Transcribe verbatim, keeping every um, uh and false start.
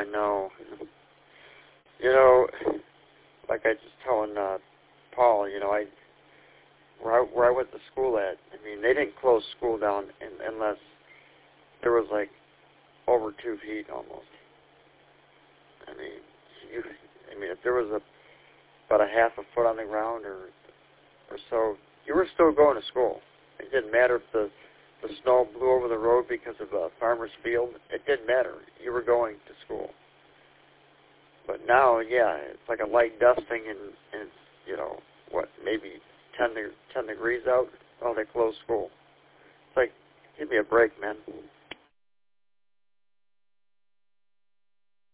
know. You know, like I just telling uh, Paul, you know, I where, I where I went to school at, I mean, they didn't close school down in, unless there was like over two feet almost. I mean, you, I mean, if there was a about a half a foot on the ground or or so, you were still going to school. It didn't matter if the the snow blew over the road because of a farmer's field. It didn't matter. You were going to school. But now, yeah, it's like a light dusting, and, and it's, you know, what, maybe ten, ten degrees out. Oh, they closed school. It's like, give me a break, man.